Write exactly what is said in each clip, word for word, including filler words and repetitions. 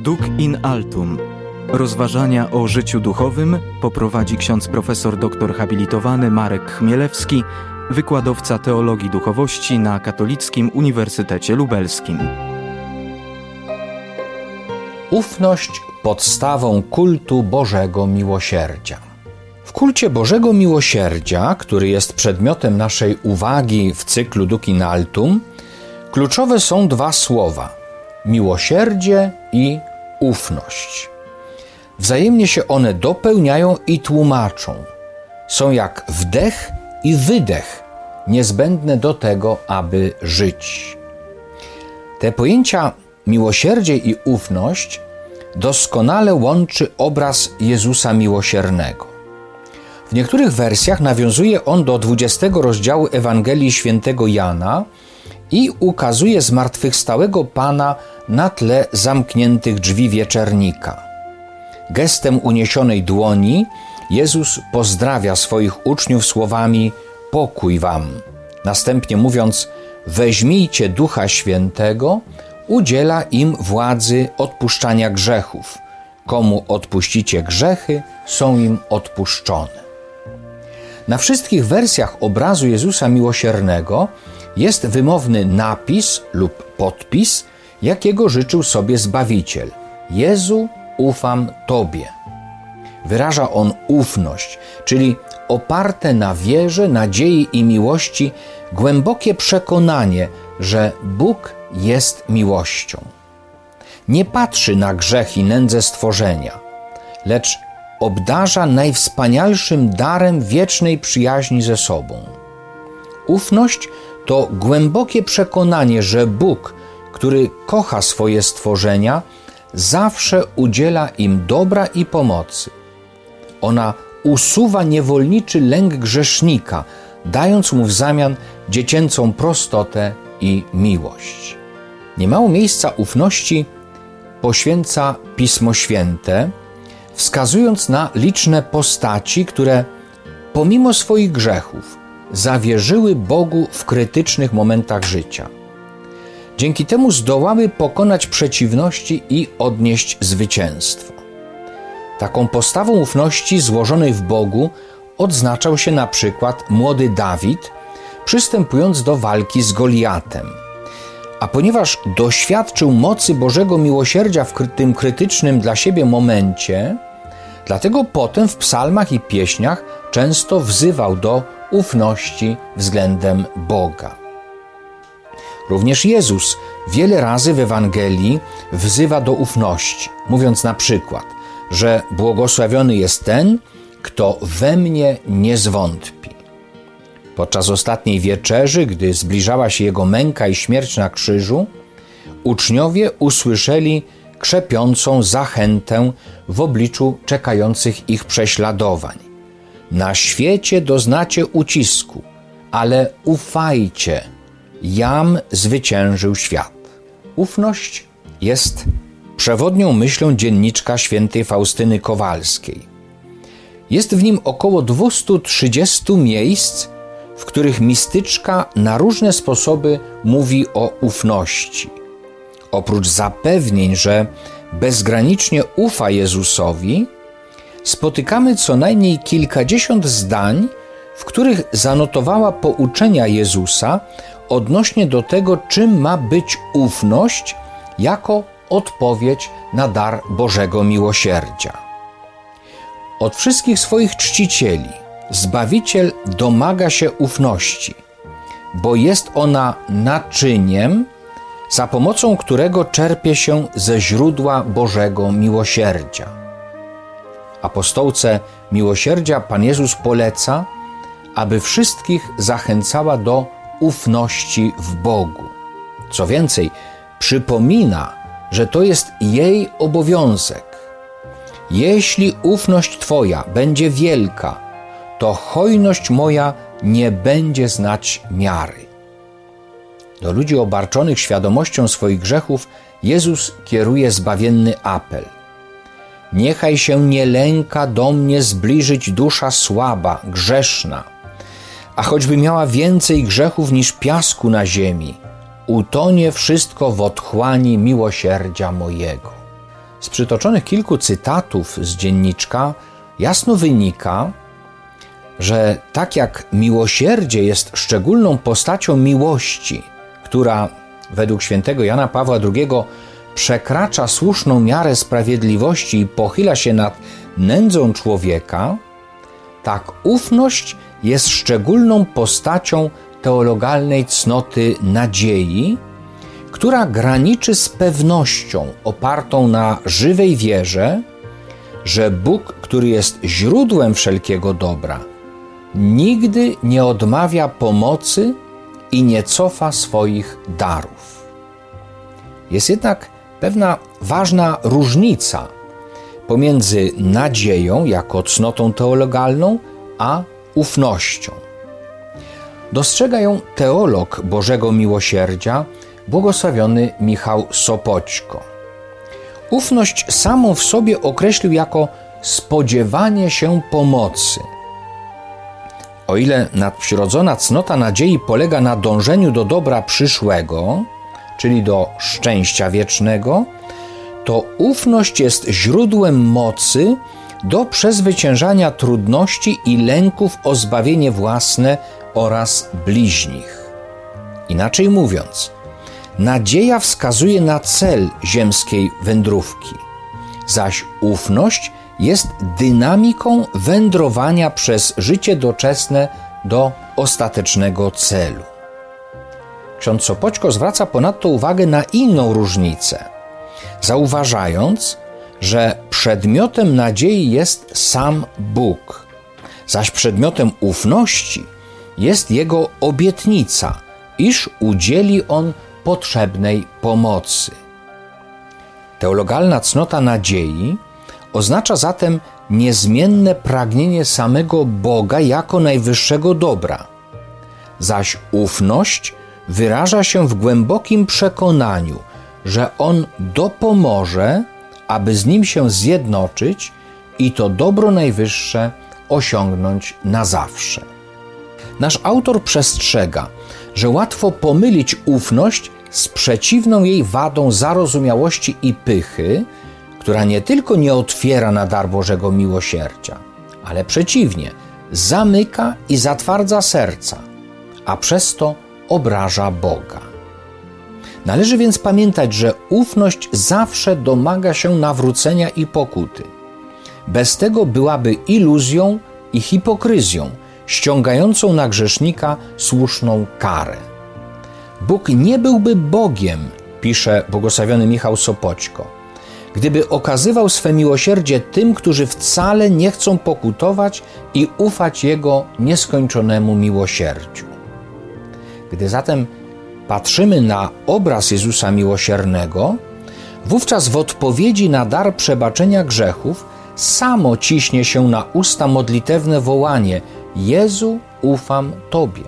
Duc in altum. Rozważania o życiu duchowym poprowadzi ksiądz profesor doktor habilitowany Marek Chmielewski, wykładowca teologii duchowości na Katolickim Uniwersytecie Lubelskim. Ufność podstawą kultu Bożego Miłosierdzia. W kulcie Bożego Miłosierdzia, który jest przedmiotem naszej uwagi w cyklu Duc in altum, kluczowe są dwa słowa: miłosierdzie i ufność. Wzajemnie się one dopełniają i tłumaczą. Są jak wdech i wydech, niezbędne do tego, aby żyć. Te pojęcia miłosierdzie i ufność doskonale łączy obraz Jezusa Miłosiernego. W niektórych wersjach nawiązuje on do dwudziestego rozdziału Ewangelii Świętego Jana i ukazuje zmartwychwstałego Pana na tle zamkniętych drzwi wieczernika. Gestem uniesionej dłoni Jezus pozdrawia swoich uczniów słowami: pokój wam. Następnie mówiąc: weźmijcie Ducha Świętego, udziela im władzy odpuszczania grzechów. Komu odpuścicie grzechy, są im odpuszczone. Na wszystkich wersjach obrazu Jezusa Miłosiernego jest wymowny napis lub podpis, jakiego życzył sobie Zbawiciel: Jezu, ufam Tobie. Wyraża on ufność, czyli oparte na wierze, nadziei i miłości głębokie przekonanie, że Bóg jest miłością. Nie patrzy na grzech i nędzę stworzenia, lecz obdarza najwspanialszym darem wiecznej przyjaźni ze sobą. Ufność to głębokie przekonanie, że Bóg, który kocha swoje stworzenia, zawsze udziela im dobra i pomocy. Ona usuwa niewolniczy lęk grzesznika, dając mu w zamian dziecięcą prostotę i miłość. Niemało miejsca ufności poświęca Pismo Święte, wskazując na liczne postaci, które pomimo swoich grzechów zawierzyły Bogu w krytycznych momentach życia. Dzięki temu zdołały pokonać przeciwności i odnieść zwycięstwo. Taką postawą ufności złożonej w Bogu odznaczał się na przykład młody Dawid, przystępując do walki z Goliatem. A ponieważ doświadczył mocy Bożego Miłosierdzia w tym krytycznym dla siebie momencie, dlatego potem w psalmach i pieśniach często wzywał do ufności względem Boga. Również Jezus wiele razy w Ewangelii wzywa do ufności, mówiąc na przykład, że błogosławiony jest ten, kto we mnie nie zwątpi. Podczas ostatniej wieczerzy, gdy zbliżała się Jego męka i śmierć na krzyżu, uczniowie usłyszeli krzepiącą zachętę w obliczu czekających ich prześladowań. Na świecie doznacie ucisku, ale ufajcie, jam zwyciężył świat. Ufność jest przewodnią myślą dzienniczka świętej Faustyny Kowalskiej. Jest w nim około dwieście trzydzieści miejsc, w których mistyczka na różne sposoby mówi o ufności. Oprócz zapewnień, że bezgranicznie ufa Jezusowi, spotykamy co najmniej kilkadziesiąt zdań, w których zanotowała pouczenia Jezusa odnośnie do tego, czym ma być ufność jako odpowiedź na dar Bożego Miłosierdzia. Od wszystkich swoich czcicieli Zbawiciel domaga się ufności, bo jest ona naczyniem, za pomocą którego czerpie się ze źródła Bożego Miłosierdzia. Apostołce miłosierdzia Pan Jezus poleca, aby wszystkich zachęcała do ufności w Bogu. Co więcej, przypomina, że to jest jej obowiązek. Jeśli ufność Twoja będzie wielka, to hojność moja nie będzie znać miary. Do ludzi obarczonych świadomością swoich grzechów Jezus kieruje zbawienny apel. Niechaj się nie lęka do mnie zbliżyć dusza słaba, grzeszna, a choćby miała więcej grzechów niż piasku na ziemi, utonie wszystko w otchłani miłosierdzia mojego. z przytoczonych kilku cytatów z dzienniczka jasno wynika, że tak jak miłosierdzie jest szczególną postacią miłości, która według świętego Jana Pawła drugiego przekracza słuszną miarę sprawiedliwości i pochyla się nad nędzą człowieka, tak ufność jest szczególną postacią teologalnej cnoty nadziei, która graniczy z pewnością opartą na żywej wierze, że Bóg, który jest źródłem wszelkiego dobra, nigdy nie odmawia pomocy i nie cofa swoich darów. Jest jednak pewna ważna różnica pomiędzy nadzieją jako cnotą teologalną, a ufnością. Dostrzega ją teolog Bożego Miłosierdzia, błogosławiony Michał Sopoćko. Ufność samą w sobie określił jako spodziewanie się pomocy. O ile nadprzyrodzona cnota nadziei polega na dążeniu do dobra przyszłego, czyli do szczęścia wiecznego, to ufność jest źródłem mocy do przezwyciężania trudności i lęków o zbawienie własne oraz bliźnich. Inaczej mówiąc, nadzieja wskazuje na cel ziemskiej wędrówki, zaś ufność jest dynamiką wędrowania przez życie doczesne do ostatecznego celu. Ksiądz Sopoćko zwraca ponadto uwagę na inną różnicę, zauważając, że przedmiotem nadziei jest sam Bóg, zaś przedmiotem ufności jest Jego obietnica, iż udzieli On potrzebnej pomocy. Teologalna cnota nadziei oznacza zatem niezmienne pragnienie samego Boga jako najwyższego dobra, zaś ufność wyraża się w głębokim przekonaniu, że On dopomoże, aby z Nim się zjednoczyć i to dobro najwyższe osiągnąć na zawsze. Nasz autor przestrzega, że łatwo pomylić ufność z przeciwną jej wadą zarozumiałości i pychy, która nie tylko nie otwiera na dar Bożego Miłosierdzia, ale przeciwnie, zamyka i zatwardza serca, a przez to obraża Boga. Należy więc pamiętać, że ufność zawsze domaga się nawrócenia i pokuty. Bez tego byłaby iluzją i hipokryzją, ściągającą na grzesznika słuszną karę. Bóg nie byłby Bogiem, pisze błogosławiony Michał Sopoćko, gdyby okazywał swe miłosierdzie tym, którzy wcale nie chcą pokutować i ufać Jego nieskończonemu miłosierdziu. Gdy zatem patrzymy na obraz Jezusa Miłosiernego, wówczas w odpowiedzi na dar przebaczenia grzechów samo ciśnie się na usta modlitewne wołanie: Jezu, ufam Tobie.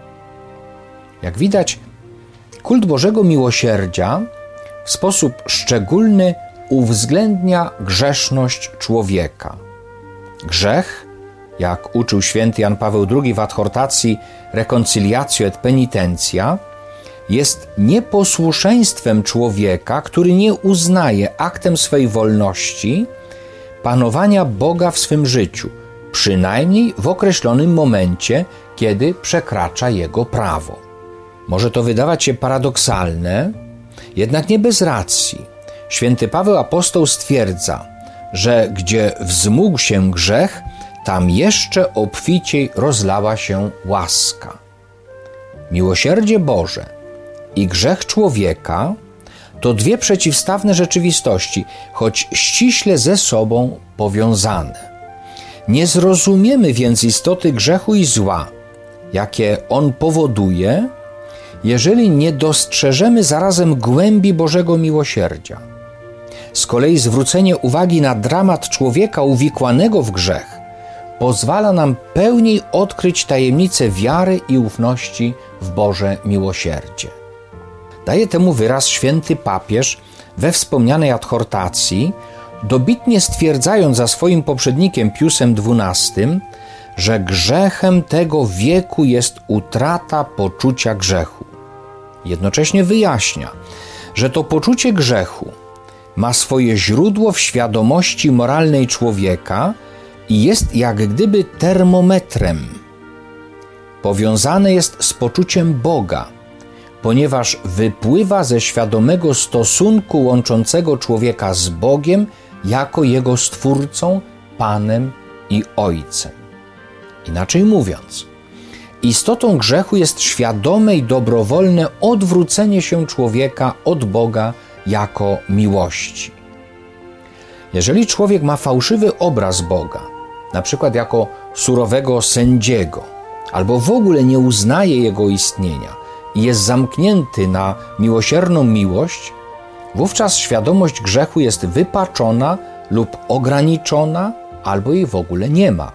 Jak widać, kult Bożego Miłosierdzia w sposób szczególny uwzględnia grzeszność człowieka. Grzech, jak uczył święty Jan Paweł drugi w adhortacji Reconciliatio et Penitentia, jest nieposłuszeństwem człowieka, który nie uznaje aktem swej wolności panowania Boga w swym życiu, przynajmniej w określonym momencie, kiedy przekracza Jego prawo. Może to wydawać się paradoksalne, jednak nie bez racji. Święty Paweł apostoł stwierdza, że gdzie wzmógł się grzech, tam jeszcze obficiej rozlała się łaska. Miłosierdzie Boże i grzech człowieka to dwie przeciwstawne rzeczywistości, choć ściśle ze sobą powiązane. Nie zrozumiemy więc istoty grzechu i zła, jakie on powoduje, jeżeli nie dostrzeżemy zarazem głębi Bożego Miłosierdzia. Z kolei zwrócenie uwagi na dramat człowieka uwikłanego w grzech pozwala nam pełniej odkryć tajemnicę wiary i ufności w Boże Miłosierdzie. Daje temu wyraz święty papież we wspomnianej adhortacji, dobitnie stwierdzając za swoim poprzednikiem Piusem dwunastym, że grzechem tego wieku jest utrata poczucia grzechu. Jednocześnie wyjaśnia, że to poczucie grzechu ma swoje źródło w świadomości moralnej człowieka i jest jak gdyby termometrem. Powiązane jest z poczuciem Boga, ponieważ wypływa ze świadomego stosunku łączącego człowieka z Bogiem jako Jego Stwórcą, Panem i Ojcem. Inaczej mówiąc, istotą grzechu jest świadome i dobrowolne odwrócenie się człowieka od Boga jako miłości. Jeżeli człowiek ma fałszywy obraz Boga, na przykład jako surowego sędziego, albo w ogóle nie uznaje Jego istnienia i jest zamknięty na miłosierną miłość, wówczas świadomość grzechu jest wypaczona lub ograniczona, albo jej w ogóle nie ma.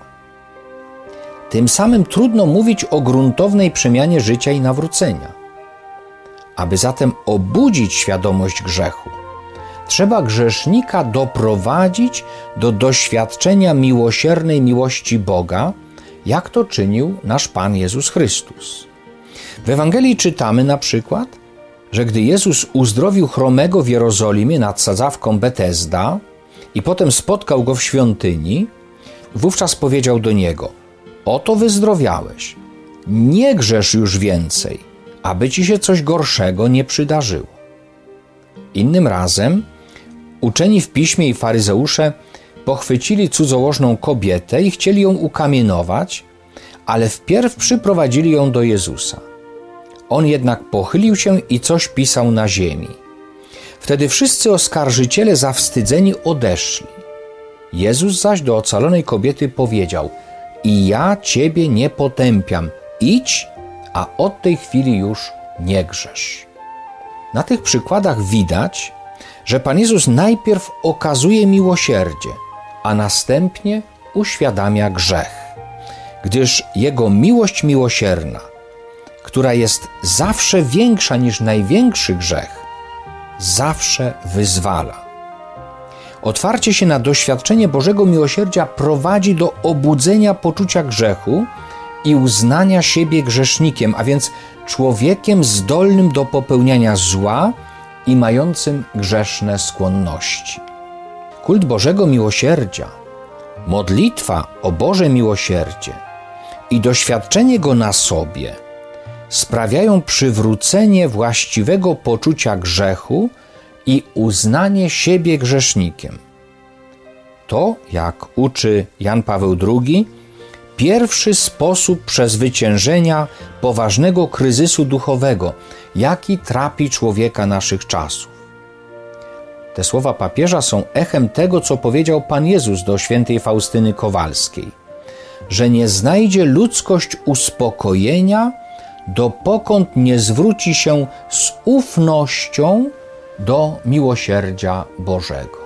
Tym samym trudno mówić o gruntownej przemianie życia i nawrócenia. Aby zatem obudzić świadomość grzechu, trzeba grzesznika doprowadzić do doświadczenia miłosiernej miłości Boga, jak to czynił nasz Pan Jezus Chrystus. W Ewangelii czytamy na przykład, że gdy Jezus uzdrowił chromego w Jerozolimie nad sadzawką Betesda i potem spotkał go w świątyni, wówczas powiedział do niego: oto wyzdrowiałeś, nie grzesz już więcej, aby ci się coś gorszego nie przydarzyło. Innym razem uczeni w piśmie i faryzeusze pochwycili cudzołożną kobietę i chcieli ją ukamienować, ale wpierw przyprowadzili ją do Jezusa. On jednak pochylił się i coś pisał na ziemi. Wtedy wszyscy oskarżyciele zawstydzeni odeszli. Jezus zaś do ocalonej kobiety powiedział: i ja ciebie nie potępiam, idź, a od tej chwili już nie grzesz. Na tych przykładach widać, że Pan Jezus najpierw okazuje miłosierdzie, a następnie uświadamia grzech, gdyż Jego miłość miłosierna, która jest zawsze większa niż największy grzech, zawsze wyzwala. Otwarcie się na doświadczenie Bożego miłosierdzia prowadzi do obudzenia poczucia grzechu i uznania siebie grzesznikiem, a więc człowiekiem zdolnym do popełniania zła i mającym grzeszne skłonności. Kult Bożego miłosierdzia, modlitwa o Boże miłosierdzie i doświadczenie go na sobie sprawiają przywrócenie właściwego poczucia grzechu i uznanie siebie grzesznikiem. To, jak uczy Jan Paweł drugi, pierwszy sposób przezwyciężenia poważnego kryzysu duchowego, jaki trapi człowieka naszych czasów. Te słowa papieża są echem tego, co powiedział Pan Jezus do świętej Faustyny Kowalskiej, że nie znajdzie ludzkość uspokojenia, dopokąd nie zwróci się z ufnością do miłosierdzia Bożego.